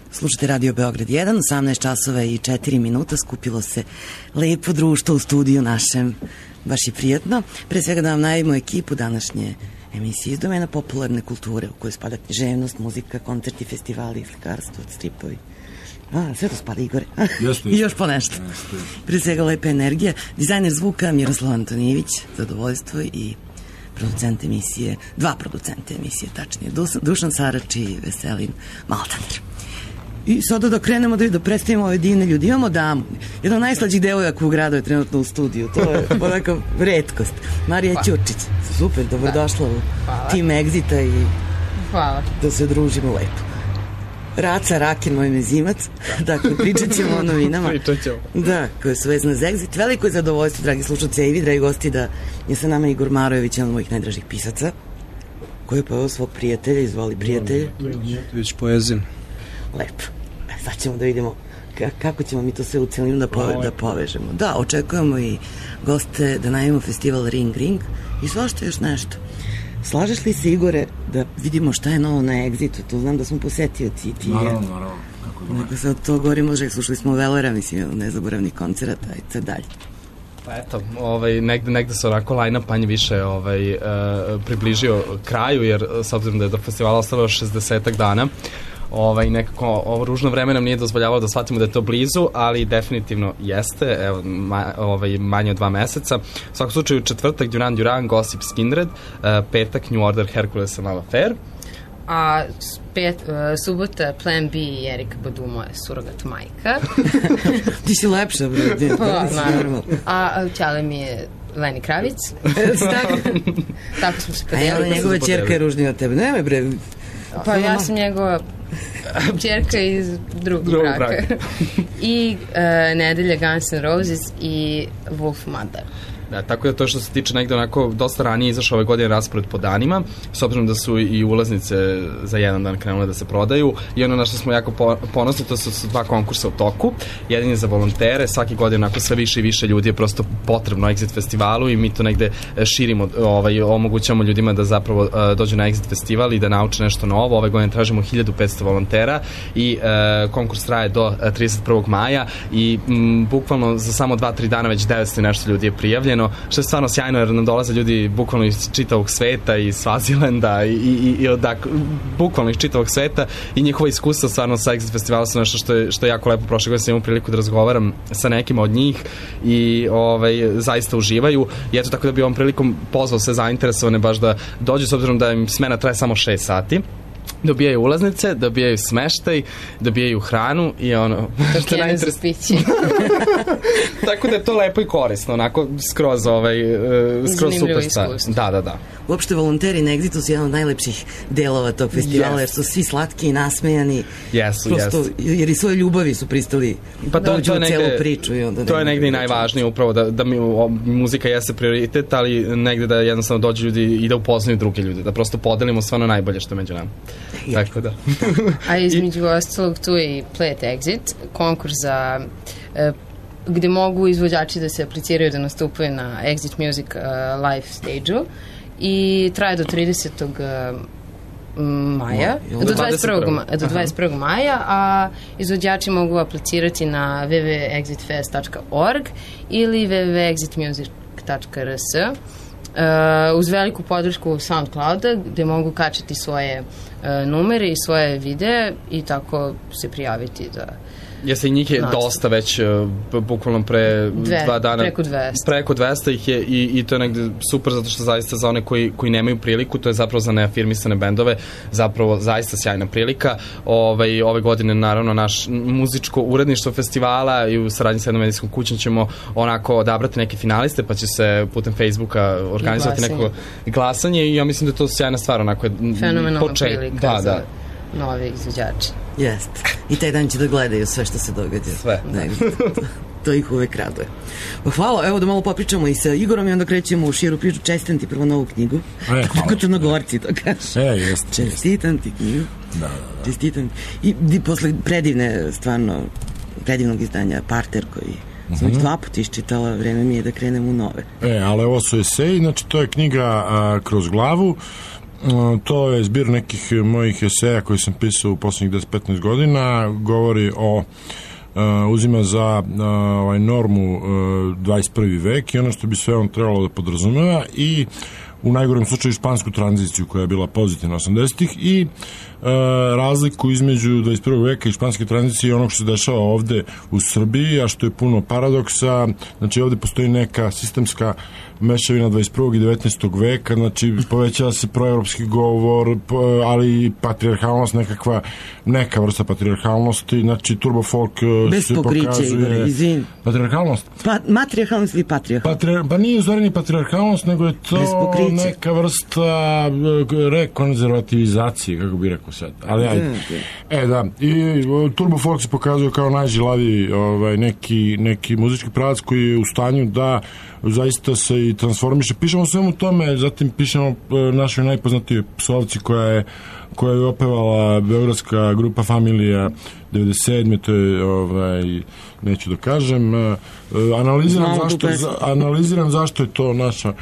Slušate Radio Beograd 1, 18 časova i 4 minuta, skupilo se lepo društvo u studiju našem, baš je prijatno. Pre svega da vam najavimo ekipu današnje emisije iz domena popularne kulture u kojoj spada književnost, muzika, koncerti, festivali, slikarstvo, stripovi. Sve to spada, Igore. I još po nešto. Pre svega lepa energija. Dizajner zvuka Miroslav Antonijević, zadovoljstvo, i producent emisije, dva producenta emisije, tačnije, Dušan Sarač i Veselin Maltaner. I sada da krenemo da predstavimo ove divne ljudi. Imamo damu, jedna od najslađih devojaka u gradu je trenutno u studiju. To je onako retkost. Marija Ćurčić. Super, dobrodošla u tim Exita i da se družimo lepo. Raca Rakin, moj mezimac. Dakle, pričat ćemo o novinama. Da, koje su vezane za Exit. Veliko je zadovoljstvo, dragi slušalci, i vi, dragi gosti, da je sa nama Igor Marojević, jedan od mojih najdražih pisaca, koji je poveo svog prijatelja, izvoli prijatelja. Već poezim. Lepo. Sad ćemo da vidimo kako ćemo mi to sve u celinu da povežemo. Da, očekujemo i goste da najavimo festival Ring Ring i svašta još nešto. Slažeš li se, Igore, da vidimo šta je novo na Exitu? To znam da smo posetioci i ti. Naravno. Neko sad to govori, može, slušali smo Velera, mislim, nezaboravni koncerata i sad dalje. Pa eto, negde se onako line-up manje više približio kraju, jer s obzirom da je do festivala ostalo 60 dana, nekako ovo ružno vreme nam nije dozvoljavalo da shvatimo da je to blizu, ali definitivno jeste, evo, manje od 2 meseca. U svakom slučaju, četvrtak Duran Duran, Gossip Skinred, petak New Order, Hercules and Love Affair. A subota Plan B i Erika Badu, moja surogat majka. Ti si lepša, bro. Naravno. A ćale mi je Leni Kravic. Tako smo se podelili. A njegova ćerka je ružnija od tebe. Nemoj, bre. Pa ja sam njegova ćerka iz drugog braka. I nedelja Guns N' Roses i Wolf Mother. Da, tako da to što se tiče negde onako dosta ranije izašao ove godine raspored po danima, s obzirom da su i ulaznice za jedan dan krenule da se prodaju, i ono na što smo jako ponosni, to su 2 konkursa u toku. Jedan je za volontere, svaki godin onako sve više i više ljudi je prosto potrebno Exit festivalu i mi to negde širimo, omogućavamo ljudima da zapravo dođu na Exit festival i da nauče nešto novo. Ove godine tražimo 1500 volontera i konkurs traje do 31. maja i bukvalno za samo 2-3 dana već 900 i nešto ljudi je prijavljeno, što je stvarno sjajno, jer nam dolaze ljudi bukvalno iz čitavog sveta, iz Svazilenda i bukvalno iz čitavog sveta, i njihova iskustva stvarno sa Exit festivala su nešto što je jako lepo. Prošle godine sam imao priliku da razgovaram sa nekima od njih i zaista uživaju, i eto, tako da bi ovom prilikom pozvao sve zainteresovane baš da dođu, s obzirom da im smena traje samo 6 sati. Dobijaju ulaznice, dobijaju smeštaj, dobijaju hranu i ono... Tokene za piće. Tako da je to lepo i korisno, onako skroz super stvar. Da. Uopšte volonteri na Exitu su jedan od najlepših delova tog festivala, jer su svi slatki i nasmejani. Jesu. Jer i svoje ljubavi su pristali da uđu u celu priču. To je negde i najvažnije, upravo da muzika jeste prioritet, ali negde da jednostavno dođu ljudi i da upoznaju druge ljude, da prosto podelimo sve ono najbolje što je među nama. Tako da. A između ostalog tu je i Play Exit, konkurs za gde mogu izvođači da se apliciraju da nastupaju na Exit Music live stage-u, i traje do 30. maja, do 21. maja, a izvođači mogu aplicirati na www.exitfest.org ili www.exitmusic.rs uz veliku podršku SoundClouda, gde mogu kačiti svoje numere i svoje videe i tako se prijaviti da... Jeste, i njih je dosta već, bukvalno pre 2 dana. Preko 200 ih je, i to je negde super, zato što zaista za one koji nemaju priliku, to je zapravo za neafirmisane bendove, zapravo zaista sjajna prilika. Ove godine, naravno, naš muzičko uredništvo festivala i u saradnji sa jednom medijskom kućom ćemo onako odabrati neke finaliste, pa će se putem Facebooka organizovati neko glasanje, i ja mislim da je to sjajna stvar, onako je fenomenalna prilika za nove izvođače. Jeste. I taj dan će da gledaju sve što se događa. Sve. To ih uvek raduje. Hvala, evo da malo popričamo i sa Igorom i onda krećemo u širu priču. Čestitam ti prvo novu knjigu. Kako Crnogorci to kažu. Jeste. Čestitam ti knjigu. Da. Čestitam. I posle predivnog izdanja Parter, koji sam već 2 puta iščitala, vreme mi je da krenem u nove. Ali ovo su eseji, znači to je knjiga Kroz glavu. To je zbir nekih mojih eseja koji sam pisao u poslednjih 10-15 godina. Govori o uzima za normu 21. vek i ono što bi sve on trebalo da podrazumeva i u najgorem slučaju špansku tranziciju koja je bila pozitivna 80-ih i razliku između 21. veka i španske tranzicije i onog što se dešava ovde u Srbiji, a što je puno paradoksa. Znači ovde postoji neka sistemska mešavina 21. i 19. veka, znači povećava se proevropski govor, ali patrijarhalnost, neka vrsta patrijarhalnosti, znači turbo folk se pokazuje... Izvin. Patrijarhalnost? Matrijarhalnost ili patrijarhalnost? Pa nije u stvari ni patrijarhalnost, nego je to neka vrsta rekonzervativizacije, kako bih rekao sad. Ali ajde. Da. I turbo folk se pokazuje kao najžilaviji neki muzički pravac koji je u stanju da zaista se i transformiše. Pišemo svemu tome, zatim pišemo našoj najpoznatijoj psovci koja je opevala beogradska grupa Familija 97. To je, neću da kažem, analiziram zašto je to naša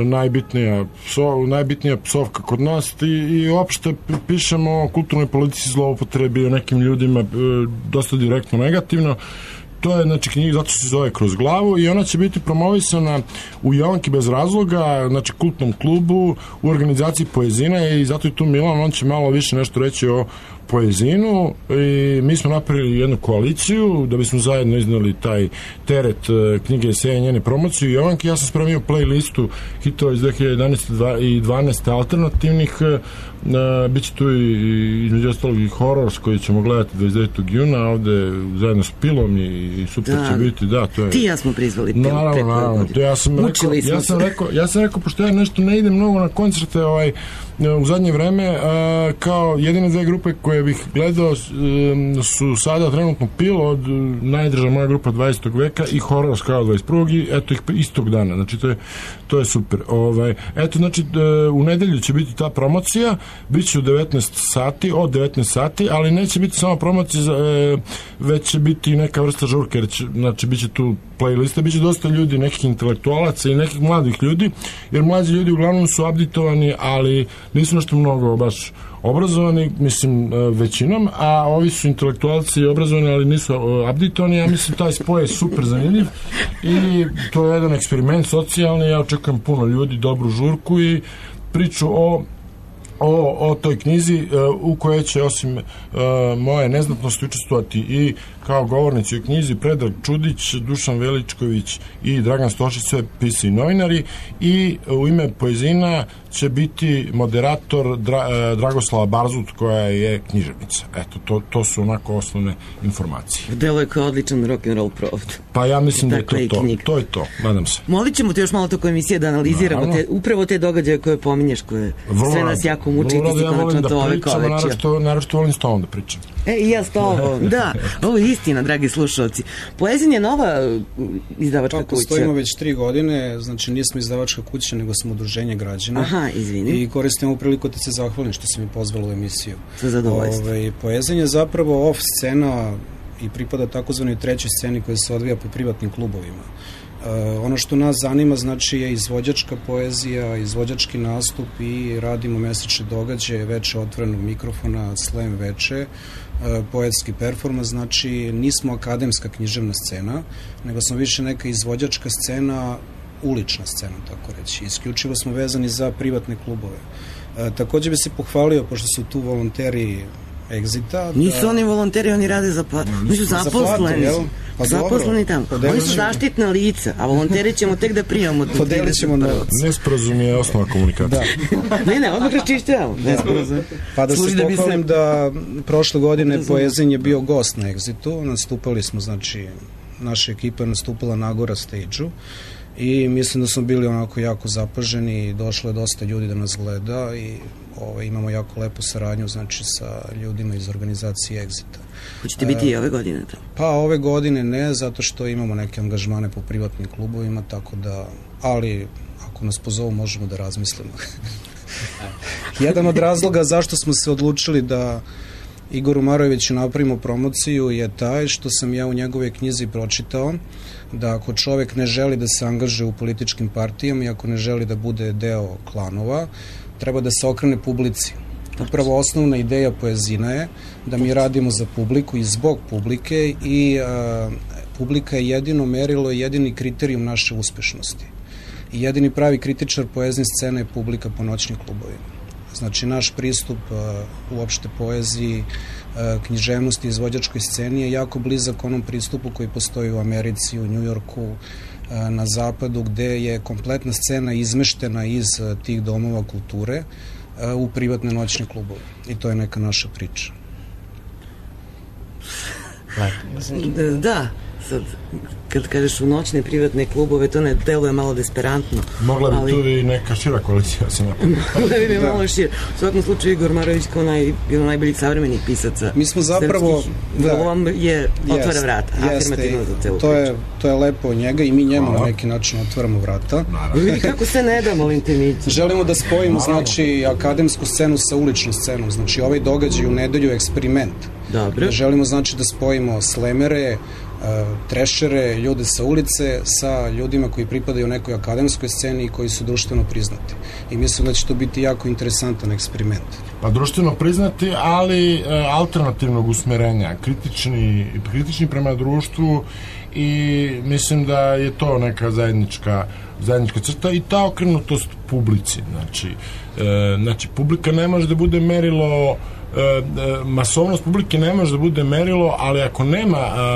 najbitnija psovka kod nas i uopšte pišemo o kulturnoj politici zloupotrebi, o nekim ljudima dosta direktno negativno. To je, znači, knjiga, zato se zove Kroz glavu i ona će biti promovisana u Jovanki bez razloga, znači, kultnom klubu, u organizaciji Poezina i zato je tu Milan, on će malo više nešto reći o Poezinu i mi smo napravili jednu koaliciju da bismo zajedno iznali taj teret knjige eseja i njene promocije u Jovanki. Ja sam spremio playlistu hitova iz 2011. i 2012. alternativnih, bit će tu i između ostalog i Horrors koji ćemo gledati 29. juna ovde zajedno s Pilom i super će biti, da, to je... Ti ja smo prizvali Pil. Naravno, to ja sam rekao, pošto ja nešto ne idem mnogo na koncerte u zadnje vreme, kao jedine dve grupe koje bih gledao su sada trenutno Pil od najdraža moja grupa 20. veka i Horrors kao 21. i eto ih istog dana, znači to je super. Eto, znači u nedelju će biti ta promocija, bit će od 19 sati, ali neće biti samo promocija, već će biti neka vrsta žurke, znači bit će tu playlista, bit će dosta ljudi, nekih intelektualaca i nekih mladih ljudi, jer mlađi ljudi uglavnom su updateovani, ali nisu nešto mnogo baš obrazovani, mislim, većinom, a ovi su intelektualci obrazovani, ali nisu updateovani. Ja mislim, taj spoj je super zanimljiv i to je jedan eksperiment socijalni, ja očekujem puno ljudi, dobru žurku i priču o toj knjizi u kojoj će osim moje neznatnosti učestvovati i kao govornici u knjizi Predrag Čudić, Dušan Veličković i Dragan Stošić, sve pisci i novinari, i u ime Poezina će biti moderator Dragoslava Barzut koja je književnica. Eto, to su onako osnovne informacije. Delo je kao odličan rock'n'roll provod. Pa ja mislim da je to je to, nadam se. Molit ćemo te još malo toko emisije da analiziramo upravo te događaje koje pominješ, koje sve nas jako muči i ti si konačno to ove koleće. Naravno volim s tobom da pričam. I ja s tobom, da. Ovo je istina, dragi slušalci. Poezin je nova izdavačka kuća. Tako, stojimo već 3 godine, znači nismo izdavačka kuća, nego smo udruženje građana. Aha, izvini. I koristimo priliku da se zahvalim što si mi pozvala u emisiju. Sa zadovoljstvom. Poezin je zapravo off scena i pripada takozvanoj trećoj sceni koja se odvija po privatnim klubovima. Ono što nas zanima, znači, je izvođačka poezija, izvođački nastup i radimo mesečne događaje, veče otvorenog mikrofona, slam veče, poetski performans, znači nismo akademska književna scena, nego smo više neka izvođačka scena, ulična scena, tako reći. Isključivo smo vezani za privatne klubove. Takođe bi se pohvalio, pošto su tu volonteri Exita. Nisu oni volonteri, oni rade za platu. Oni su zaposleni. Zaposleni tamo. Oni su zaštitna lica, a volonteri ćemo tek da prijamo. Podelit ćemo novac. Nesporazum je osnova komunikacije. Ne, odmah raščišćavamo. Pa da se pohvalim da prošle godine Poezin je bio gost na Exitu. Nastupali smo, znači, naša ekipa je nastupila na Agora stage-u i mislim da smo bili onako jako zapaženi i došlo je dosta ljudi da nas gleda i imamo jako lepu saradnju, znači, sa ljudima iz organizacije Exita. Hoćete biti i ove godine tamo? Pa ove godine ne, zato što imamo neke angažmane po privatnim klubovima, tako da, ali ako nas pozovu možemo da razmislimo. Jedan od razloga zašto smo se odlučili da Igoru Marojeviću napravimo promociju je taj što sam ja u njegove knjizi pročitao da ako čovek ne želi da se angažuje u političkim partijama i ako ne želi da bude deo klanova, treba da se okrene publici. Upravo osnovna ideja Poezina je da mi radimo za publiku i zbog publike i publika je jedino merilo i jedini kriterijum naše uspešnosti. I jedini pravi kritičar poezne scene je publika po noćnim klubovima. Znači, naš pristup uopšte poeziji, književnosti, izvođačkoj sceni je jako blizak onom pristupu koji postoji u Americi, u Njujorku, na zapadu, gde je kompletna scena izmeštena iz tih domova kulture u privatne noćne klubove. I to je neka naša priča. Da, sad, kad kažeš u noćne privatne klubove, to ne deluje malo desperantno. Mogla bi tu i neka šira koalicija se napraviti. Mogla bi malo šira. U svakom slučaju Igor Marović kao jedan najboljih savremenih pisaca. Mi smo zapravo... Vrlo je otvara vrata, afirmativno za celu priču. To je lepo od njega i mi njemu na neki način otvaramo vrata. Vidi kako se ne da, molim te, Mići. Želimo da spojimo, znači, akademsku scenu sa uličnom scenom. Znači, ovaj događaj u nedelju je eksperiment. Dobro. Želimo, znači, da spojimo slemere, trešere, ljude sa ulice sa ljudima koji pripadaju nekoj akademskoj sceni i koji su društveno priznati. I mislim da će to biti jako interesantan eksperiment. Pa društveno priznati, ali alternativnog usmerenja, kritični prema društvu i mislim da je to neka zajednička crta i ta okrenutost publici. Znači, publika ne može da bude merilo, masovnost publike ne može da bude merilo, ali ako nema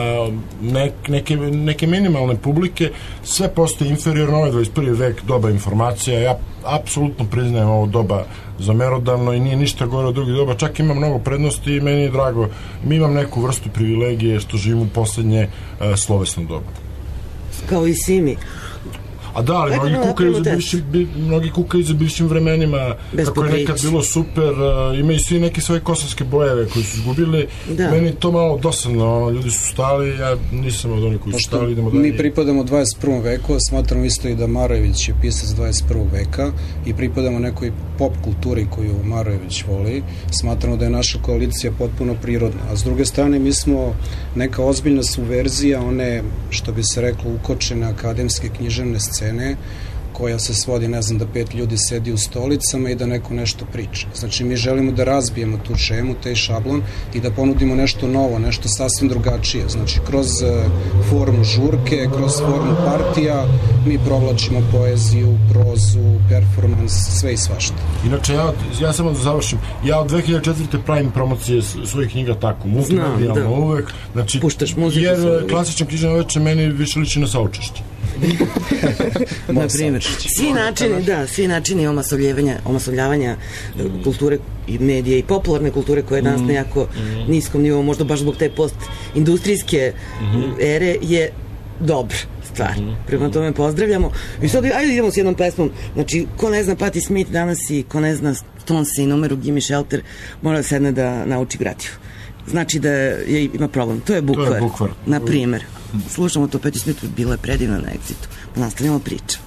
neke minimalne publike, sve postoji inferiorno. Ovaj 21. vek doba informacija, ja apsolutno priznajem ovo doba za merodavno i nije ništa gore od drugih doba, čak ima mnogo prednosti i meni je drago, mi imam neku vrstu privilegije što živimo u poslednje slovesno doba. Kao i svi mi. A da, ali mnogi kukaju za bivšim vremenima, kako je nekad bilo super, imaju svi neke svoje kosovske bojeve koji su izgubili, meni to malo dosadno, ljudi su stali, ja nisam od onih koji su stali, idemo dalje. Mi pripadamo 21. veku, smatramo isto i da Marojević je pisac 21. veka i pripadamo nekoj pop kulturi koju Marojević voli, smatramo da je naša koalicija potpuno prirodna, a s druge strane mi smo neka ozbiljna subverzija, one, što bi se reklo, ukočene akademske književne scene, koja se svodi, ne znam, da 5 ljudi sedi u stolicama i da neko nešto priča. Znači, mi želimo da razbijemo tu šemu, taj šablon i da ponudimo nešto novo, nešto sasvim drugačije. Znači, kroz formu žurke, kroz formu partija, mi provlačimo poeziju, prozu, performans, sve i svašta. Inače, ja samo da završim, ja od 2004. pravim promocije svojih knjiga tako, multimedijalno uvek, znači, jer klasičan književni veče meni više liči na saučešće. Na primjer, svi načini omasovljavanja kulture i medije i popularne kulture koje je danas na jako niskom nivou, možda baš zbog te post-industrijske ere, je dobra stvar. Prema tome pozdravljamo. I sad, ajde idemo s jednom pesmom. Znači, ko ne zna Patti Smith danas i ko ne zna Stones i numeru Gimme Shelter, mora da sedne da nauči gratiju. Znači da ima problem. To je bukvar. Na primer. Slušamo to Patti Smith, bila je predivna na Exitu. Pa nastavljamo priču.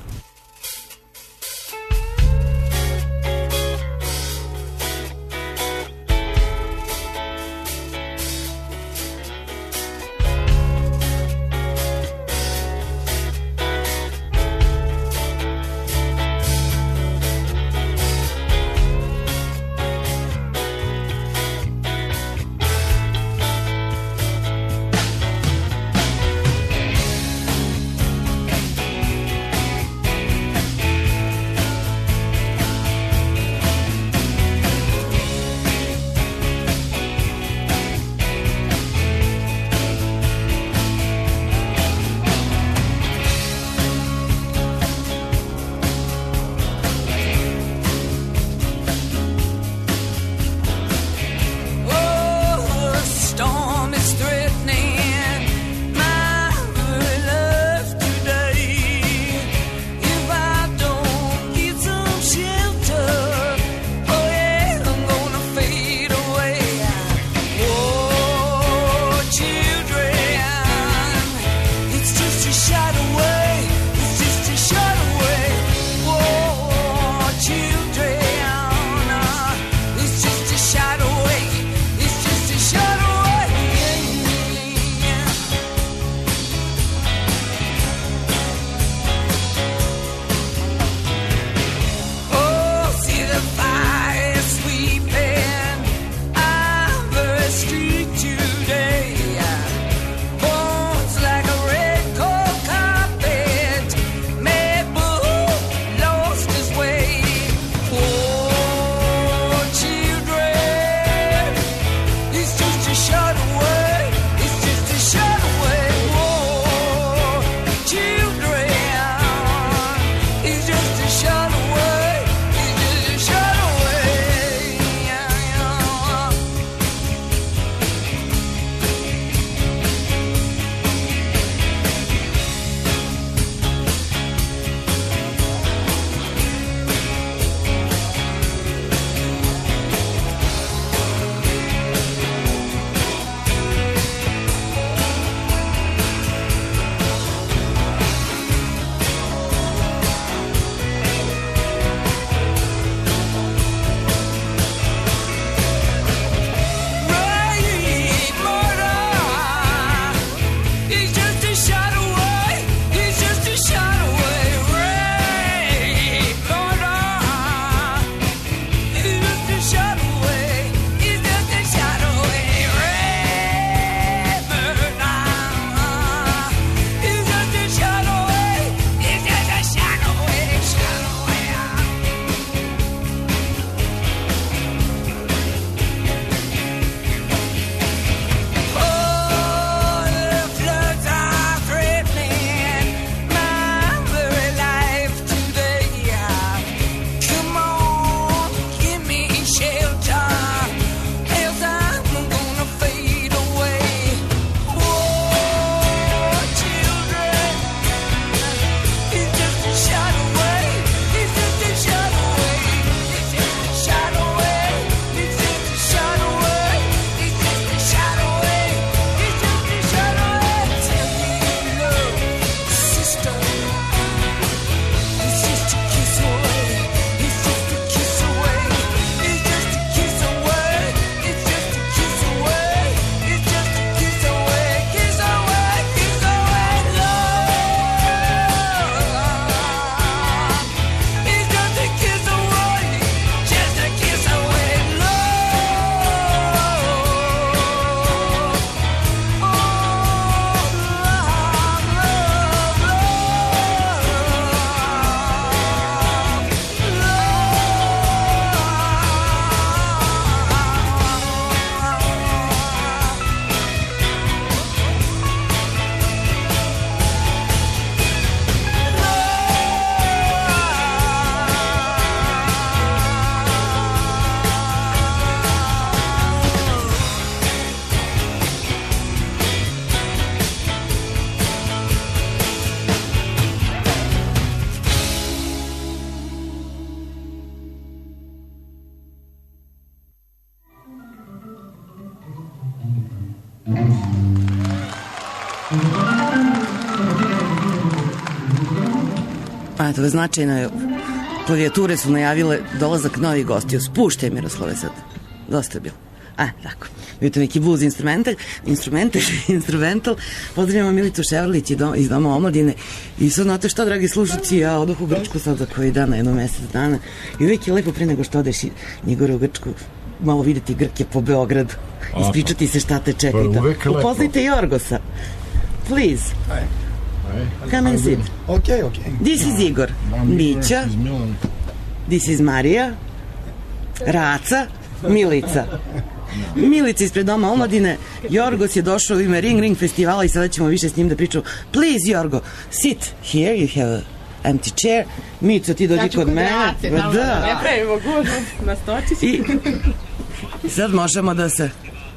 A to je značajno. Klavijature su najavile dolazak novih gostiju. Spuštaj, Miroslave, sad. Dosta je bilo. Tako. Bio to neki blues instrumental. Pozdravljamo Milicu Ševrlić iz Doma omladine. I sad, znate šta, dragi slušalci, ja odoh u Grčku sad za koji dan, jedno mesec dana. I uvijek je lepo pre nego što odeš njegore u Grčku, malo videti Grke po Beogradu. Ispričati se šta te čeka. Upoznajte Jorgosa. Please. Come and sit. Okay. This is Igor. Mića. This is Marija. Raca. Milica. Milica ispred Doma omladine. Jorgos je došao u ime Ring festivala i sada ćemo više s njim da pričamo. Please, Jorgo, sit here, you have an empty chair. Mico, ti dođi kod mene. Da. Ne pravimo gužu na stočići. I sad možemo da se...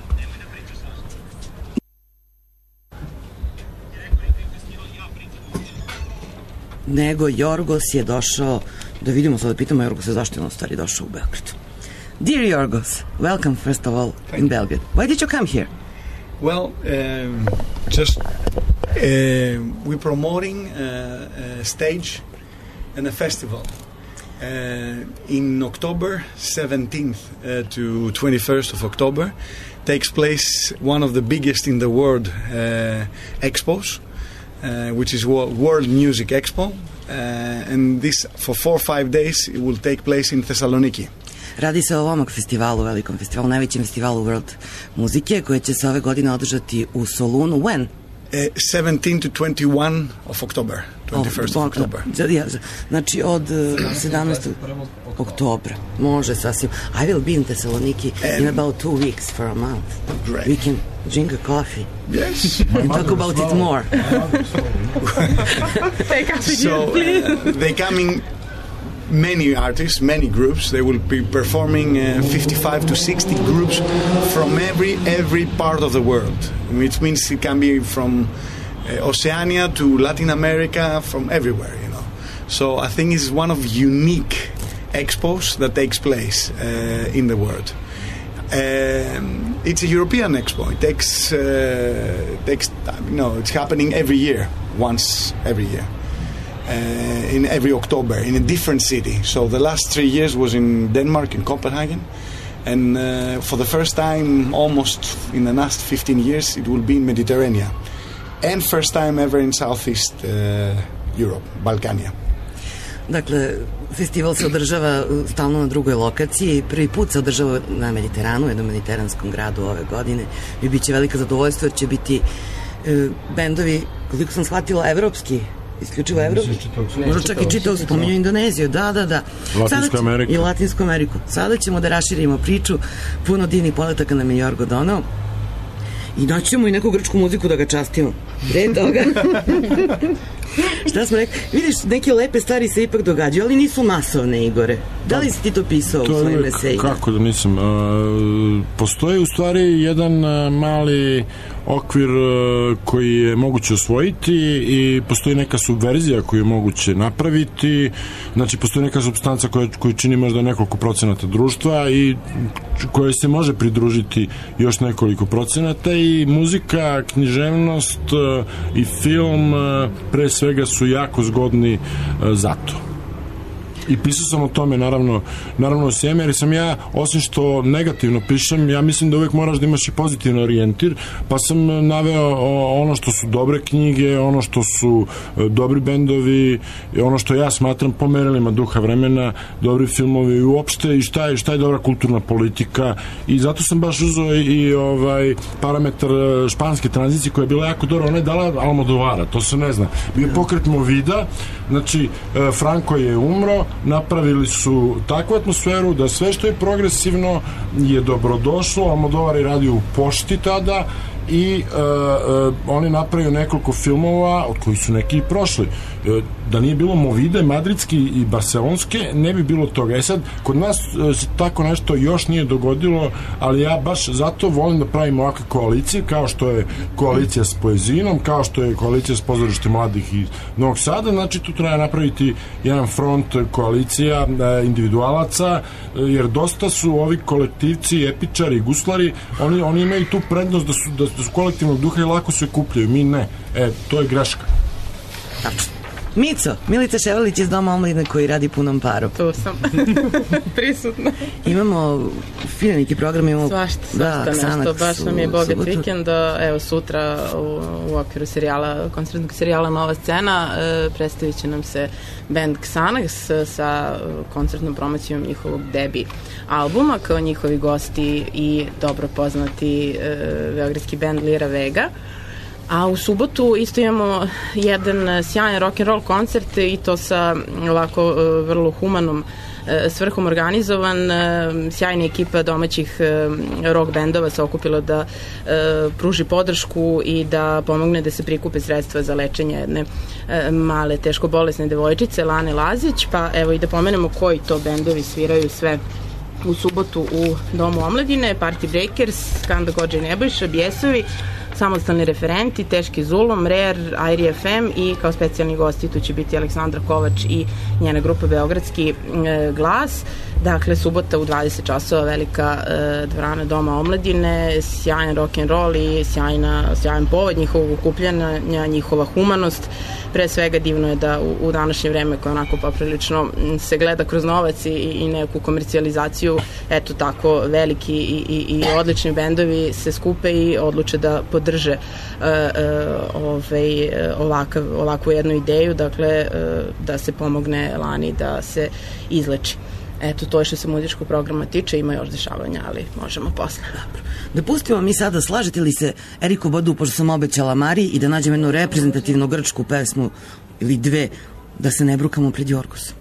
Nego Jorgos je došao, da vidimo sad, da pitamo Jorgosa zašto je on stvari došao u Beograd. Dear Jorgos, welcome first of all in Belgrade. Why did you come here? Well, just we're promoting a stage and a festival. In October 17th to 21st of October takes place one of the biggest in the world expos, which is World Music Expo, and this for 4 or 5 days it will take place in Thessaloniki. Radi se o ovom festivalu, velikom festivalu, najvećem festivalu World muzike, koje će se ove godine održati u Solunu. When? 17 to 21 of October. 21st of October. Znači od 17. oktobra. Može sasvim. I will be in Thessaloniki in about 2 weeks for a month. Great. We can drink a coffee. Yes. And talk about it more. So they coming many artists, many groups. They will be performing 55 to 60 groups from every part of the world, which means it can be from Oceania to Latin America, from everywhere, you know. So I think it's one of the unique expos that takes place in the world. It's a European expo. It takes it's happening every year, once every year. In every October in a different city. So the last 3 years was in Denmark, in Copenhagen, and for the first time almost in the last 15 years it will be in Mediterranean, and first time ever in Southeast Europe, Balkania. Dakle, festival se održava stalno na drugoj lokaciji. Prvi put se održava na Mediteranu, jednom mediteranskom gradu ove godine. I bit će veliko zadovoljstvo jer će biti bendovi, koliko sam shvatila, evropski, isključivo evropski. Možda čak i čitao, spominju Indoneziju, da. Latinsku Ameriku. I Latinsku Ameriku. Sada ćemo da raširimo priču, puno divnih poletaka nam je Jorgo donao. I naćemo i neku grčku muziku da ga častimo. Pre toga. Šta smo rekli? Vidiš, neke lepe stvari se ipak događaju, ali nisu masovne, Igore. Da li si ti to pisao u svojim esejima? Kako da nisam? Postoji u stvari jedan mali okvir koji je moguće osvojiti i postoji neka subverzija koju je moguće napraviti. Znači, postoji neka supstanca koju čini možda nekoliko procenata društva i koje se može pridružiti još nekoliko procenata, i muzika, književnost i film pre svega su jako zgodni za to. I pisao sam o tome, naravno o sjeme, jer sam ja, osim što negativno pišem, ja mislim da uvek moraš da imaš i pozitivno orijentir, pa sam naveo ono što su dobre knjige, ono što su dobri bendovi, ono što ja smatram po merilima duha vremena, dobri filmovi i uopšte, i šta je dobra kulturna politika, i zato sam baš uzeo i parametar španske tranzicije koja je bila jako dobra. Ona je dala Almodovara, to se ne zna. Bio pokret Movida, znači Franco je umro, napravili su takvu atmosferu da sve što je progresivno je dobrodošlo. Almodovar je radio u pošti tada i oni napravio nekoliko filmova od kojih su neki i prošli. Da nije bilo Movide, madridski i barcelonske, ne bi bilo toga. Sad, kod nas se tako nešto još nije dogodilo, ali ja baš zato volim da pravim ovakve koalicije, kao što je koalicija s Poezinom, kao što je koalicija s pozorištem mladih iz Novog Sada. Znači, tu treba napraviti jedan front koalicija individualaca, jer dosta su ovi kolektivci, epičari, guslari, oni imaju tu prednost da su kolektivnog duha i lako se kupljaju, mi ne. To je greška. Tačno. Mico, Milica Ševalić iz Doma omladine koji radi punom parom. Tu sam, prisutna. Imamo fine neki program, imamo... Svašta nešto, baš nam je bogat vikend. Evo sutra u okviru koncertnog serijala Nova scena predstavit će nam se band Xanax sa koncertnom promocijom njihovog debi albuma, kao njihovi gosti i dobro poznati beogradski band Lira Vega. A u subotu isto imamo jedan sjajan rock'n'roll koncert i to sa ovako vrlo humanom svrhom organizovan. Sjajna ekipa domaćih rock bendova se okupila da pruži podršku i da pomogne da se prikupe sredstva za lečenje jedne male teško bolesne devojčice Lane Lazić. Pa evo i da pomenemo koji to bendovi sviraju sve u subotu u Domu omladine: Party Breakers, Skanda Gođe Nebojša, Bijesovi, Samostalni referenti, Teški zulum, Rare, Airi FM i kao specijalni gosti tu će biti Aleksandra Kovač i njena grupa Beogradski glas. Dakle, subota u 20 časova, velika dvorana Doma omladine, sjajan rock'n'roll i sjajan povod njihovog okupljanja, njihova humanost. Pre svega divno je da u današnje vreme koje onako poprilično se gleda kroz novac i neku komercijalizaciju, eto tako veliki i odlični bendovi se skupe i odluče da podrže ovakvu jednu ideju, dakle da se pomogne Lani da se izleči. Eto, to je što se muzičkog programa tiče, ima još dešavanja, ali možemo posle. Dobro. Da pustimo mi sada, slažete li se Eriku Badu, pošto sam obećala Mariji, i da nađem jednu reprezentativnu grčku pesmu ili dve, da se ne brukamo pred Jorgosom.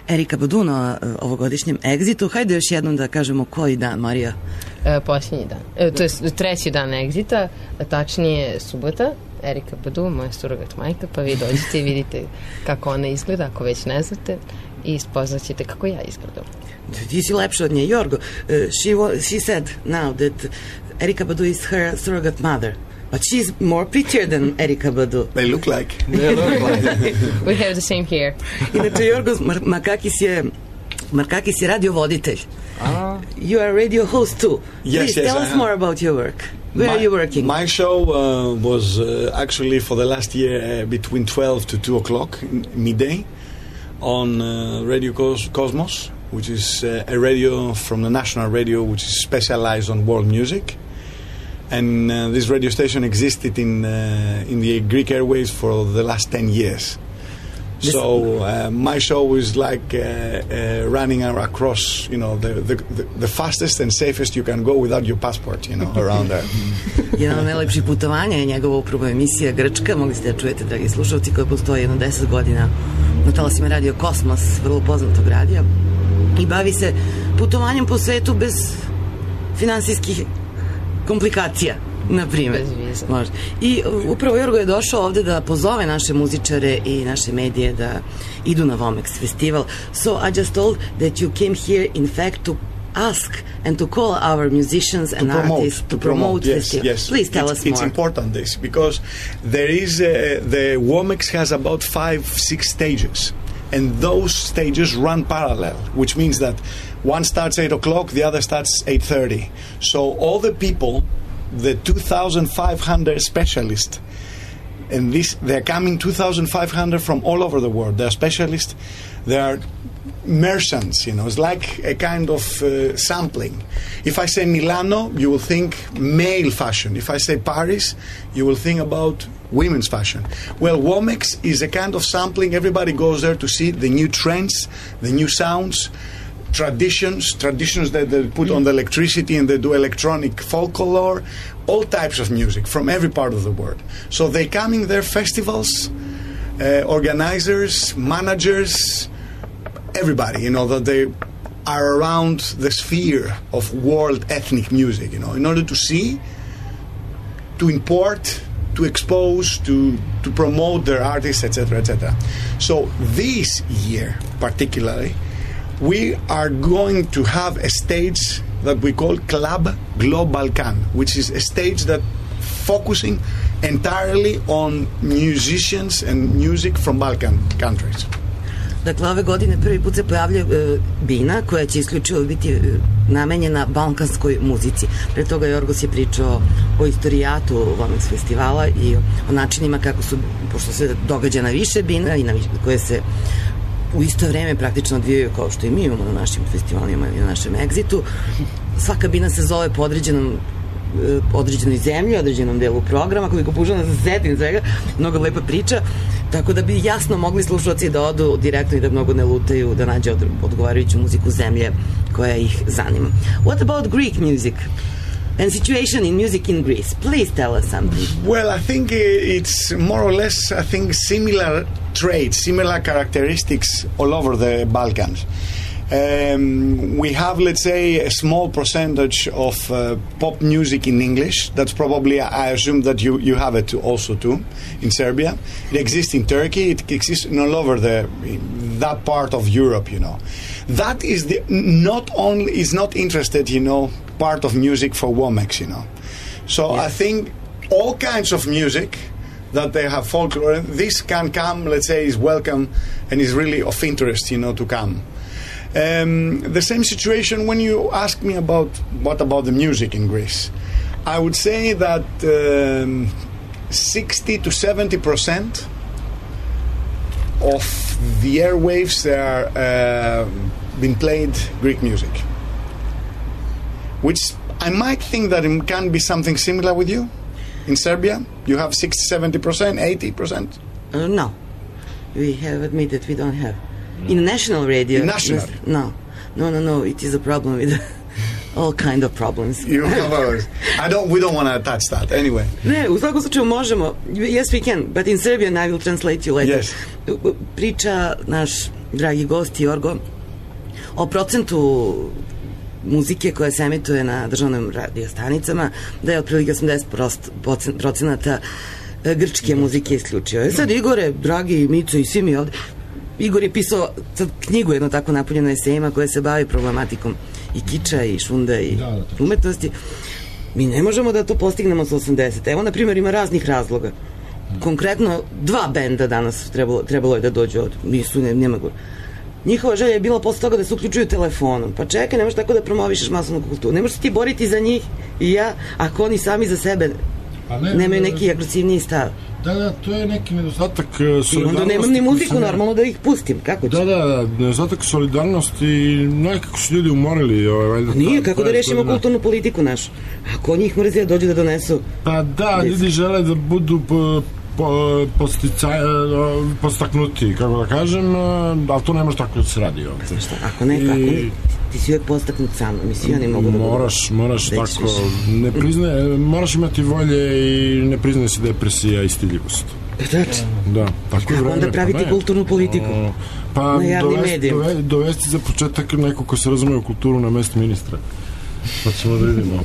Erika Badu na ovogodišnjem Exitu. Hajde još jednom da kažemo koji dan, Marija? Posljednji dan. To je treći dan Exita, tačnije subota. Erika Badu, moja surogat majka, pa vi dođete i vidite kako ona izgleda, ako već ne znate, i spoznaćete kako ja izgledam. Ti si lepša od nje. Jorgo, she said now that Erika Badu is her surrogate mother. But she's more prettier than Erika Badu. They look like. We have the same hair. Inače, Jorgos Markakis je radiovoditelj. You are a radio host too. Please tell us more about your work. Where are you working? My show was actually for the last year between 12 to 2 o'clock midday on Radio Cosmos, which is a radio from the national radio which is specialized on world music. And this radio station existed in the Greek airways for the last 10 years. So my show is like running across, the fastest and safest you can go without your passport, around there. Jedan od najlepših putovanja je njegova upravo emisija Grčka. Mogli ste da čujete, dragi slušalci, koja postoji jedno 10 godina na talasima Radio Kosmos, vrlo poznatog radija. I bavi se putovanjem po svetu bez finansijskih komplikacija, na primjer. Možda. I upravo Jorgo je došao ovde da pozove naše muzičare i naše medije da idu na Womex festival. So I just told that you came here in fact to ask and to call our musicians and artists to promote festival. Yes. Please tell us more. It's important this because there is the Womex has about 5-6 stages. And those stages run parallel, which means that one starts 8 o'clock, the other starts 8:30. So all the people, the 2,500 specialists, and they're coming 2,500 from all over the world. They're specialists, they are merchants, it's like a kind of sampling. If I say Milano, you will think male fashion. If I say Paris, you will think about women's fashion. Well, Womex is a kind of sampling. Everybody goes there to see the new trends, the new sounds, traditions that they put on the electricity, and they do electronic folklore, all types of music from every part of the world. So they coming there, festivals, organizers, managers, everybody, that they are around the sphere of world ethnic music, in order to see, to import, to expose, to promote their artists, etc., etc. So this year, particularly, we are going to have a stage that we call Club Globalkan, which is a stage that focusing entirely on musicians and music from Balkan countries. Dakle, ove godine prvi put se pojavlja bina koja će isključivo biti namenjena balkanskoj muzici. Pre toga Jorgos je pričao o istorijatu Womex festivala i o načinima kako su, pošto se događa na više bina i koje se u isto vreme praktično odvijaju kao što i mi imamo na našim festivalima i na našem Exitu. Svaka bina se zove po određenoj zemlji, određenom delu programa, koliko pužano da se setim svega, mnogo lepa priča, tako da bi jasno mogli slušalci da odu direktno i da mnogo ne lutaju, da nađe odgovarajuću muziku zemlje koja ih zanima. What about Greek music? And situation in music in Greece. Please tell us something. Well, I think it's more or less, similar traits, similar characteristics all over the Balkans. We have, let's say, a small percentage of pop music in English. That's probably, I assume that you have it also too in Serbia. It exists in Turkey. It exists all over that part of Europe. That is is not interested, part of music for Womex. So yes. I think all kinds of music that they have folklore, this can come, let's say, is welcome and is really of interest, to come. The same situation when you ask me about what about the music in Greece. I would say that 60 to 70% of the airwaves are been played Greek music, which I might think that it can be something similar with you. In Serbia, you have 60-70%, 80%? No. We have admitted we don't have. In national radio... In national? No. It is a problem with all kind of problems. We don't want to touch that anyway. Ne, u svakom slučaju možemo. Yes, we can, but in Serbian I will translate you later. Yes. Priča naš dragi gost Jorgo o procentu muzike koja se emituje na državnim radiostanicama, da je otprilike 80% grčke muzike isključio. Sad Igore, dragi Mico i svi mi ovde, Igor je pisao knjigu jedno tako napunjeno esejima koja se bavi problematikom i kiča i šunda i umetnosti. Mi ne možemo da to postignemo sa 80. Evo, na primjer, ima raznih razloga. Konkretno, 2 benda danas trebalo je da dođu od nema go. Njihova želja je bila posle toga da se uključuju telefonom. Pa čekaj, ne možeš tako da promovišeš masovnu kulturu. Ne možeš ti boriti za njih i ja, ako oni sami za sebe nemaju neki agresivniji stav. Da, to je neki nedostatak solidarnosti. I onda nemam ni muziku normalno da ih pustim, kako ću? Da, nedostatak solidarnosti i nekako su ljudi umorili. Nije, kako da rešimo kulturnu politiku našu? Ako njih mrzije dođu da donesu... Pa da, ljudi žele da budu postaknuti, kako da kažem, ali to ne može tako da se radi ovdje. Ako ne, ti si uvijek postaknut sam, mislim, ja ne mogu da budu... Moraš tako, moraš imati volje i ne priznaje se depresija i stidljivost. Da, tako je vreme. Onda praviti kulturnu politiku na javnim medijima. Dovesti za početak neko ko se razume u kulturu na mesto ministra. Pa ćemo da vidimo.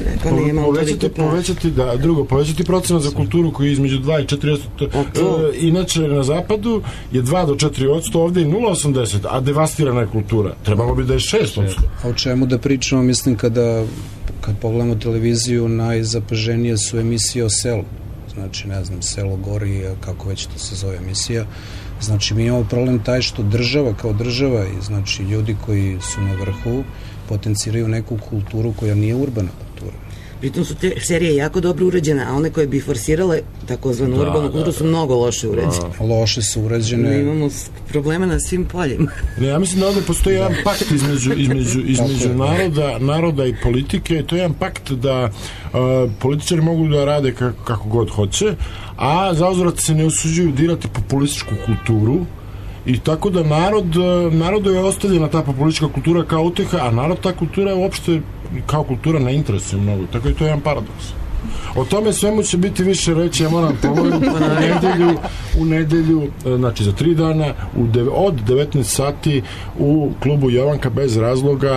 Povećati procenat za kulturu koji je između 2 i 4%. Inače na zapadu je 2 do 4%, ovde je 0,80%, a devastirana je kultura. Trebalo bi da je 6%. A o čemu da pričamo, mislim, kad pogledamo televiziju, najzapaženije su emisije o selu. Znači, ne znam, Selo gori, kako već to se zove emisija. Znači, mi imamo problem taj što država kao država i znači ljudi koji su na vrhu potenciraju neku kulturu koja nije urbana kultura. Pritom su te serije jako dobro urađene, a one koje bi forsirale takozvanu urbanu kulturu su mnogo loše urađene. Loše su urađene. Mi imamo probleme na svim poljima. Ne, ja mislim da ovdje postoji jedan pakt između naroda i politike. To je jedan pakt da političari mogu da rade kako god hoće, a zauzvrat se ne usuđuju dirati populističku kulturu. I tako da narodu je ostavljena ta populistička kultura kao uteha, a narod ta kultura uopšte kao kultura ne interesuje mnogo. Tako je to jedan paradoks. O tome svemu će biti više reći, ja moram ponoviti, u nedelju, znači za 3 dana, od 19 sati u klubu Jovanka bez razloga,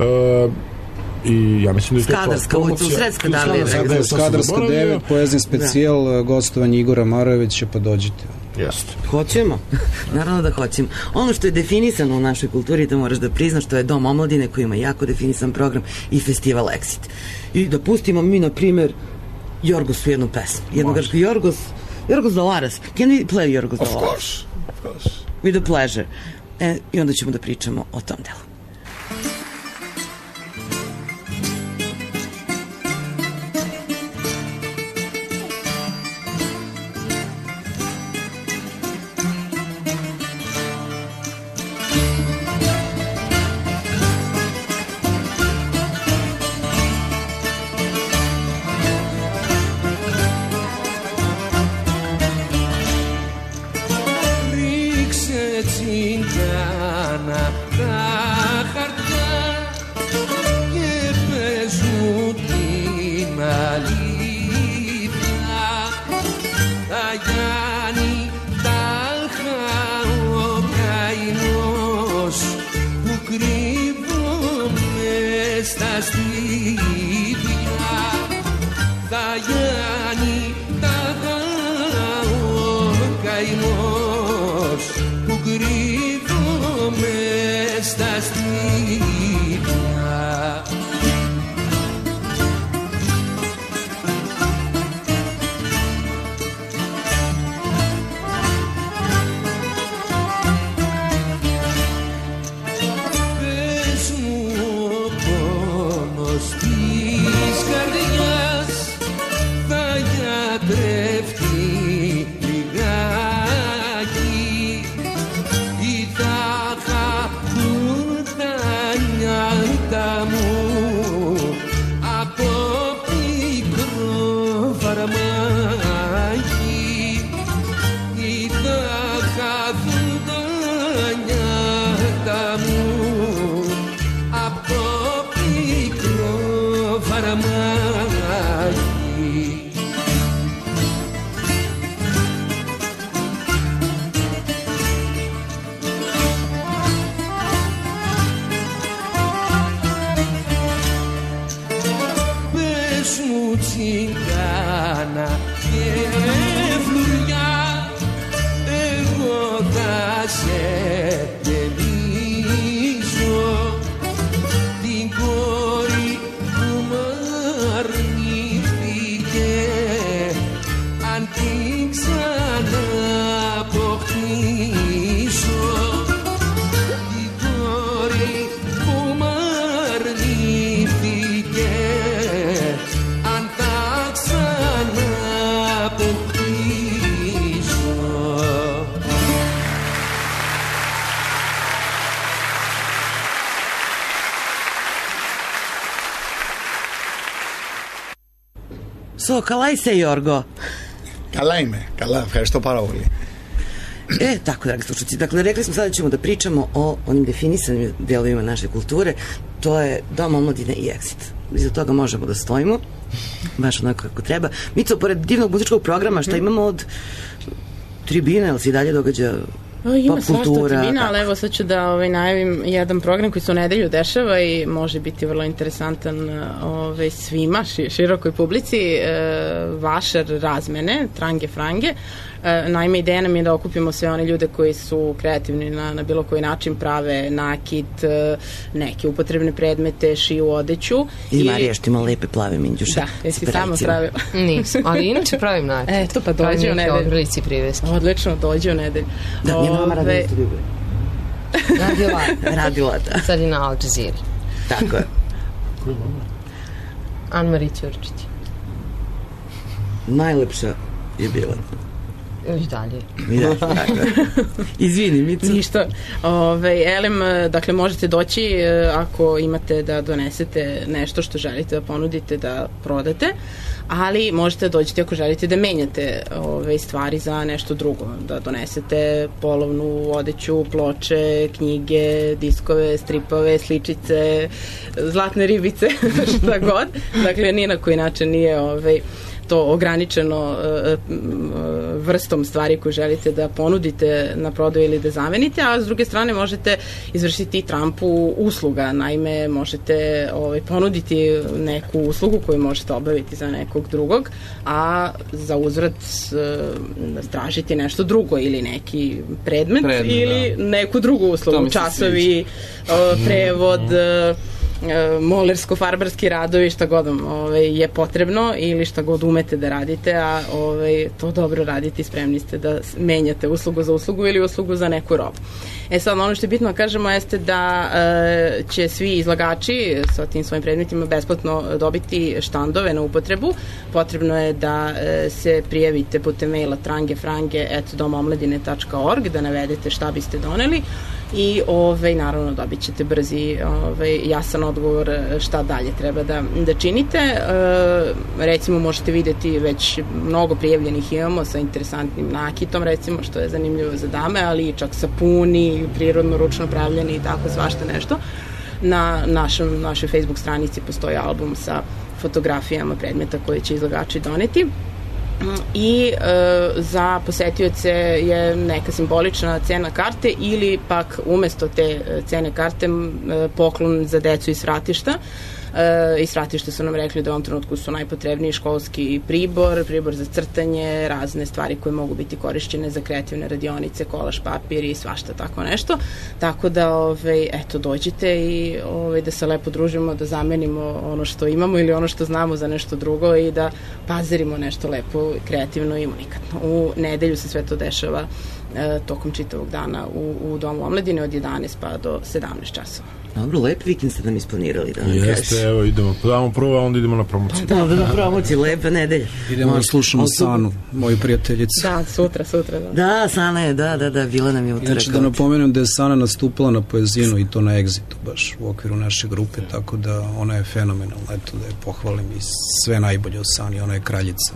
i ja mislim da je Skadarska ulica, u Sredska Dalija. Skadarska 9, poezni specijal, gostovanje Igora Marojevića, pa dođite. Jeste. Hoćemo, naravno da hoćemo. Ono što je definisano u našoj kulturi, to moraš da priznaš, to je Dom omladine koji ima jako definisan program i festival Exit. I da pustimo mi, na primjer, Jorgosu jednu pesmu. Jednogačku Jorgos Dolaras. Can we play Jorgos Dolaras? Of course. With a pleasure. I onda ćemo da pričamo o tom delu. Καλай se, Jorgo. Καλά είμαι, καλά, ευχαριστώ πάρα πολύ. Tako, dragi slušalci, dakle, rekli smo sada ćemo da pričamo o onim definisanim delovima naše kulture, to je Dom omladine i Exit. Iza toga možemo da stojimo, baš onako kako treba. Mico, pored divnog muzičkog programa, šta imamo od tribine, ali se i dalje događa ima svašta tribina, ali evo sad ću da najavim jedan program koji se u nedelju dešava i može biti vrlo interesantan svima, širokoj publici, vašar razmene, trange frange. Naime, ideja nam je da okupimo sve one ljude koji su kreativni na bilo koji način, prave nakit, neke upotrebne predmete, šiju odeću. I Marija što ima lepe plave minđuše. Da, jesi sama pravila. Nisam, ali inače pravim nakit. Eto, pa dođe u nedelju. Obrlici priveski. Odlično, dođe u nedelju. Da, njena mama radi isto ljubav. Radila, da. Sad je na Al Jazeera. Tako je. Anne-Marie Ćurčić. Najlepša je bila. I dalje. Izvini, Mico. Ništa. Elem, dakle, možete doći ako imate da donesete nešto što želite da ponudite, da prodate, ali možete dođete ako želite da menjate stvari za nešto drugo, da donesete polovnu odeću, ploče, knjige, diskove, stripove, sličice, zlatne ribice, šta god. Dakle, ni na koji način nije to ograničeno vrstom stvari koju želite da ponudite na prodaju ili da zamenite, a s druge strane možete izvršiti trampu usluga. Naime, možete ponuditi neku uslugu koju možete obaviti za nekog drugog, a za uzvrat tražiti nešto drugo ili neki predmet ili neku drugu uslugu, časovi, prevod, molersko-farbarski radovi, šta god vam je potrebno ili šta god umete da radite, a to dobro radite i spremni ste da menjate uslugu za uslugu ili uslugu za neku robu. Sad, ono što je bitno da kažemo jeste da će svi izlagači sa tim svojim predmetima besplatno dobiti štandove na upotrebu. Potrebno je da se prijavite putem maila trangefrange@domomladine.org, da navedete šta biste doneli i naravno dobit ćete brzi jasan odgovor šta dalje treba da činite. Recimo možete videti već mnogo prijavljenih imamo sa interesantnim nakitom, recimo, što je zanimljivo za dame, ali čak sapuni, prirodno ručno pravljeni i tako svašta nešto. Na našoj Facebook stranici postoji album sa fotografijama predmeta koje će izlagači doneti. I za posetioce je neka simbolična cena karte ili pak umesto te cene karte poklon za decu iz svratišta. Iz svratišta su nam rekli da u ovom trenutku su najpotrebniji školski pribor za crtanje, razne stvari koje mogu biti korišćene za kreativne radionice, kolaž papir i svašta tako nešto. Tako da, eto, dođite i da se lepo družimo, da zamenimo ono što imamo ili ono što znamo za nešto drugo i da pazarimo nešto lepo, kreativno i unikatno. U nedelju se sve to dešava tokom čitavog dana u Domu omladine od 11 pa do 17 časova. Dobro, lep vikend ste nam isplanirali, da vam kažeš. Jeste, evo, idemo, damo prvo, a onda idemo na promociju. Da, na promociju, lepa nedelja. Idemo da slušamo Sanu, moju prijateljicu. Da, sutra. Da, Sana je, da, bila nam je utorak. Znači, da napomenem da je Sana nastupila na Poezinu i to na Exitu, baš u okviru naše grupe, tako da ona je fenomenalna, eto da je pohvalim i sve najbolje o Sani, ona je kraljica.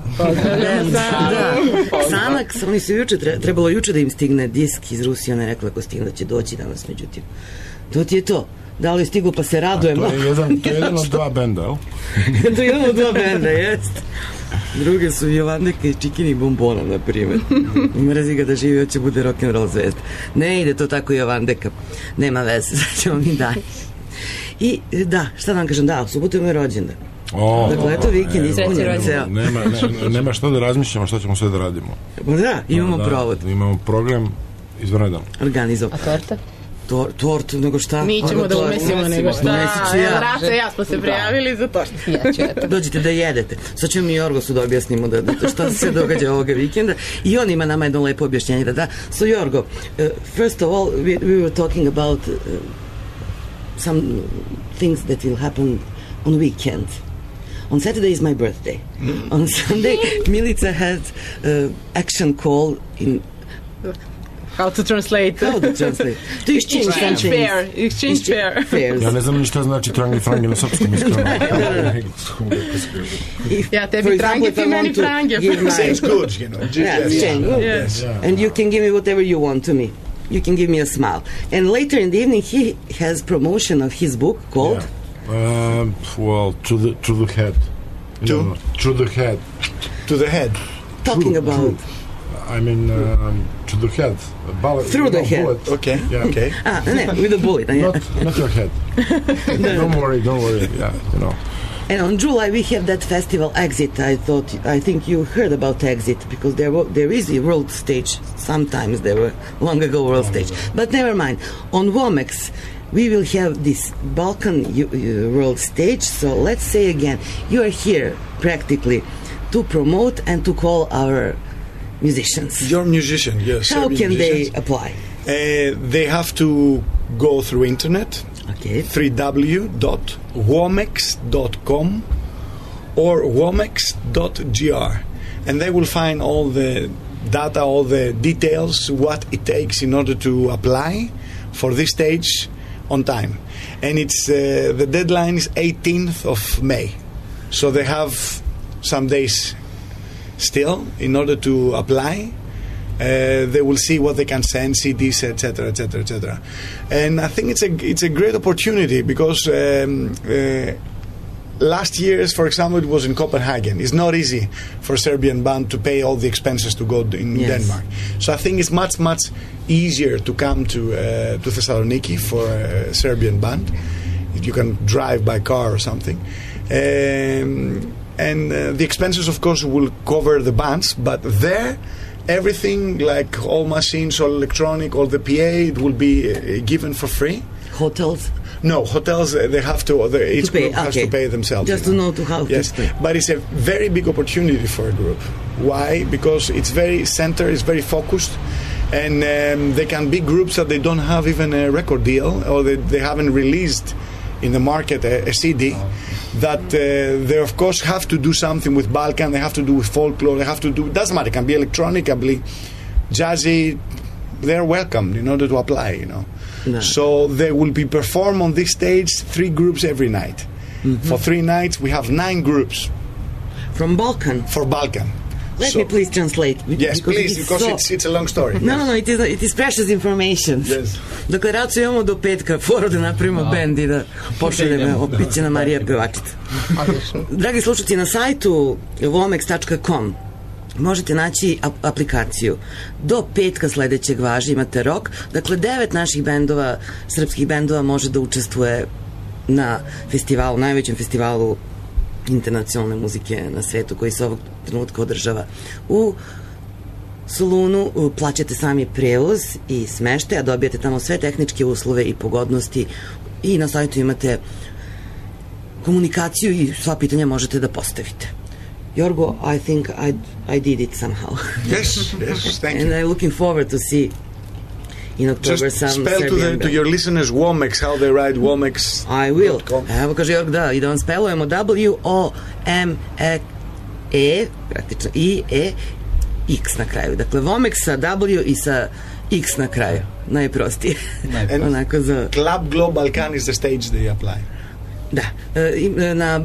Sana, oni su trebalo juče da im stigne disk iz Rusije, ona je rekla ako stigne da će doći danas, međutim, to ti je to. Da li je stigu pa se radujemo? To je jedan od dva benda, jel? To je jedan od dva benda, jest. Druge su Jovandeka i Čikini Bombona, na primjer. Mrzi ga da živi, hoće bude rock'n'roll zvezda. Ne ide to tako Jovandeka. Nema veze, sad ćemo mi dalje. I da, šta da vam kažem, da, u subotu je moj rođendan. Dakle, eto vikend ispunjen ceo. Nema šta da razmišljamo, šta ćemo sve da radimo. Da, imamo provod. Imamo program izvanredan. Organizov. A torta? Tortu, nego šta? Mi ćemo da umesimo, nego šta? Rasa, ja smo se prijavili za tortu. Dođite da jedete. Sad ćemo mi Jorgosu da objasnimo šta se događa ovoga vikenda. I on ima nama jedno lepo objašnjenje. So, Jorgo, first of all, we were talking about some things that will happen on weekend. On Saturday is my birthday. On Sunday, Milica had action call in How to translate. To exchange fair. Exchange fair. Ja ne znam ni šta znači trangi frangi na srpskom iskreno. Ja tebi trangi, ti meni frangi. Sounds good, you know. Yes. And you can give me whatever you want to me. You can give me a smile. And later in the evening, he has promotion of his book called... Well, to the head. To the head. To the head. Talking about... I mean, to the head. Through the head. Bullet. Okay. Yeah. Okay. With a bullet. Not your head. Don't worry. Yeah, you know. And on July we have that festival Exit. I think you heard about Exit because there is a world stage. Sometimes there were long ago world stage, but never mind. On Womex we will have this Balkan world stage. So let's say again, you are here practically to promote and to call our musicians. Your musician, yes. How can they apply? They have to go through internet. Okay. www.womex.com or womex.gr, and they will find all the data, all the details, what it takes in order to apply for this stage on time. And it's the deadline is 18th of May, so they have some days still in order to apply. They will see what they can send, CDs, etc., etc., etc. And I think it's a great opportunity because last year, for example, it was in Copenhagen. It's not easy for a Serbian band to pay all the expenses to go in Denmark. So I think it's much easier to come to Thessaloniki for a Serbian band. You can drive by car or something. And the expenses, of course, will cover the bands, but there everything, like all machines, all electronic, all the PA, it will be given for free. Hotels? No, hotels, they have to, each group has to pay themselves. Just to know how to pay. But it's a very big opportunity for a group. Why? Because it's very centered, it's very focused, and they can be groups that they don't have even a record deal, or they haven't released in the market a CD. That they of course have to do something with Balkan, they have to do with folklore, they have to do, doesn't matter, it can be electronic, it can be jazzy, they're welcome in order to apply, you know. No. So they will be performed on this stage 3 groups every night. For 3 nights we have 9 groups. From Balkan? For Balkan. Let me please translate. Yes, please, because it's a long story. No, it is precious information. Yes. Dakle, raciju imamo do petka, foru da napravimo bend i da pošaljemo, bit će na Marija pevačica. Dragi slušalci, na sajtu womex.com možete naći aplikaciju. Do petka sledećeg važi, imate rok. Dakle, 9 naših bendova, srpskih bendova može da učestvuje na festivalu, najvećem festivalu internacionalne muzike na svetu koji se ovog trenutka održava u Solunu. Plaćate sami prevoz i smeštaj, a dobijete tamo sve tehničke uslove i pogodnosti i na sajtu imate komunikaciju i sva pitanja možete da postavite. Jorgo, I think I did it somehow. Yes, thank you. And I'm looking forward to see in October some spell to your listeners Womex, how they write Womex. I will. Evo kaže Jorg, da, i da vam spelujemo W-O-M-E praktično I-E-X na kraju. Dakle, Womex sa W i sa X na kraju. Najprostije. Onako za... Club Globe Balkan is the stage they apply. Da. Na...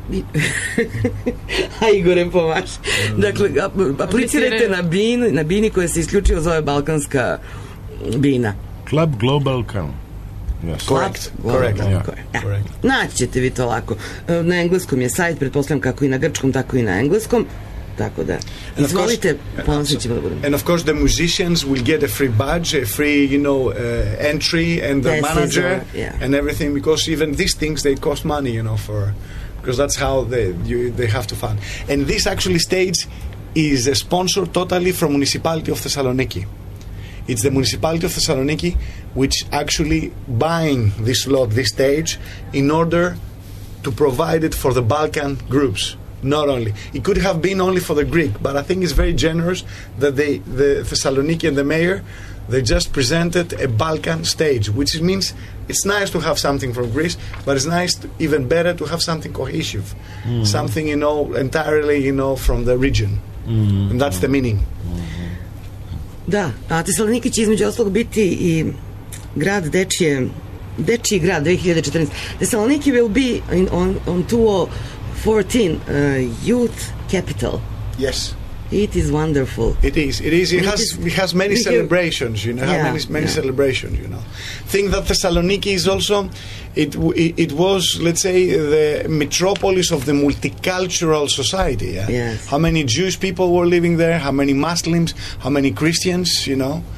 A Igore pomaš. Dakle, aplicirajte na bini koja se isključivo zove balkanska bina. Club Global Balkan. Yes. Correct. Naći ćete vi to lako. Na engleskom je sajt, pretpostavljam kako i na grčkom, tako i na engleskom. Tako da, izvolite, ponosno ćemo da budemo. And of course the musicians will get a free badge, a free, entry, and the manager, and everything, because even these things, they cost money, because that's how they have to fund. And this actually stage is sponsored totally from Municipality of Thessaloniki. It's the Municipality of Thessaloniki which actually buying this lot, this stage, in order to provide it for the Balkan groups. Not only. It could have been only for the Greek, but I think it's very generous that the Thessaloniki and the mayor, they just presented a Balkan stage, which means it's nice to have something from Greece, but it's nice, even better, to have something cohesive, something, entirely, from the region. And that's the meaning. Da, a Tesaloniki će između ostalog biti i grad dečiji grad 2014. Thessaloniki will be on tour 14, Youth Capital. Yes. It is wonderful. It is. It has many celebrations, you know. Many celebrations, you know. Think that Thessaloniki is also, it was, let's say, the metropolis of the multicultural society. Yeah? Yes. How many Jewish people were living there? How many Muslims? How many Christians? You know.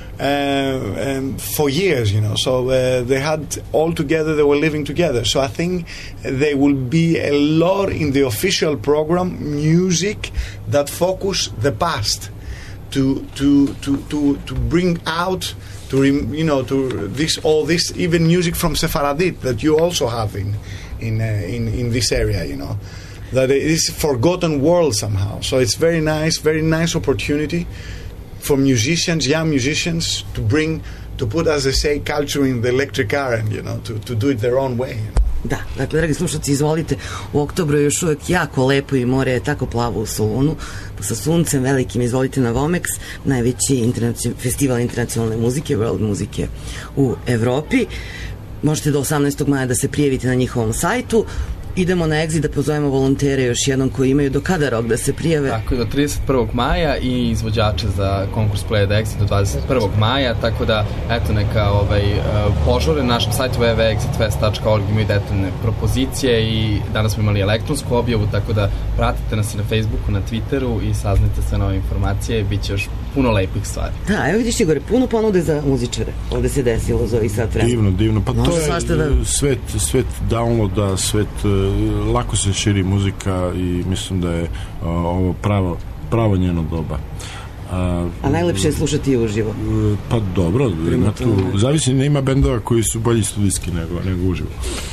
For years, you know, so they had all together, they were living together. So I think there will be a lot in the official program, music that focus the past, to bring out, to this even music from Sephardic that you also have in this area, you know, that it is forgotten world somehow. So it's very nice opportunity for musicians, young musicians, to put, as they say, culture in the electric current, you know, to do it their own way. You know? Da, dakle, dragi slušalci, izvolite, u oktobru je još uvek jako lepo i more je tako plavo u Solunu, sa suncem velikim, izvolite na Vomex, najveći festival internacionalne muzike, world muzike u Evropi. Možete do 18. maja da se prijavite na njihovom sajtu. Idemo na Exit da pozovemo volontere još jednom koji imaju do kada rok da se prijave? Tako, do 31. maja i izvođače za konkurs Play at Exit do 21. maja, tako da, eto, neka požure na našem sajtu www.exitfest.org imaju detaljne propozicije i danas smo imali elektronsku objavu, tako da pratite nas i na Facebooku, na Twitteru i saznajte sve nove informacije i bit će još puno lepih stvari. Da, evo vidiš Igore, puno ponude za muzičare. Ovde se desilo za ovih sat vremena. Divno, pa to je svet downloada, svet lako se širi muzika i mislim da je ovo pravo njeno doba. A najlepše je slušati uživo. Pa dobro, zavisi, ima bendova koji su bolji studijski nego uživo.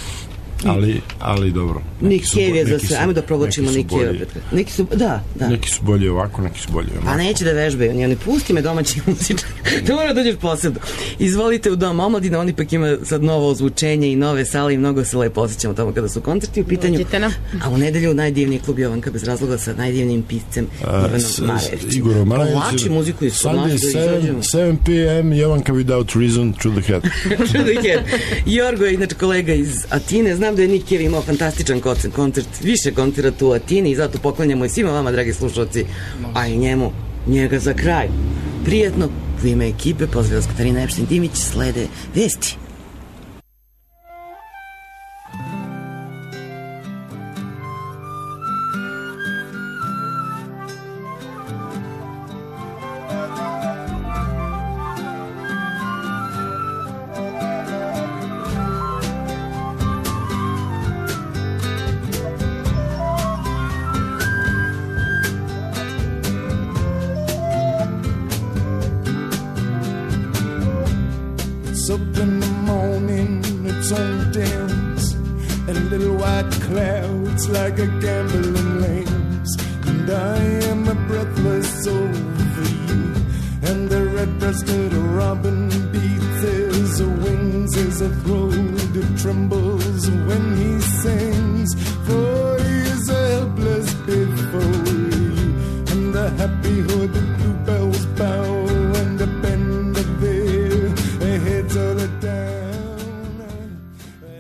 Ali dobro. Nick Cave je za sve. Ajmo da provočimo Nick Cave. Neki su, da. Neki su bolji ovako, neki su bolji ovako. A neće da vežbaju, oni pusti me domaći muzičar. To mora dođeš posebno. Izvolite u Dom omladine, oni pak ima sad novo ozvučenje i nove sale i mnogo se lepo osjećamo tamo kada su koncerti u pitanju. A u nedelju najdivniji klub Jovanka bez razloga sa najdivnijim piscem Igorom Marajevićem. Povlači muziku iz Sunday 7 p.m. Jovanka without reason to the head. Jorgo je inače kolega iz Atine. Znam da je Nick Cave imao fantastičan koncert, više koncerata u Atini i zato poklanjamo i svima vama, dragi slušalci, a i njega za kraj. Prijetno, u ime ekipe, pozdrav vas Katarina Epštin-Dimić, slede vesti. Up in the morning, it's on dance, and little white clouds like a gambling lambs. And I am breathless over you, and the red-breasted robin beats his wings as a throat to tremble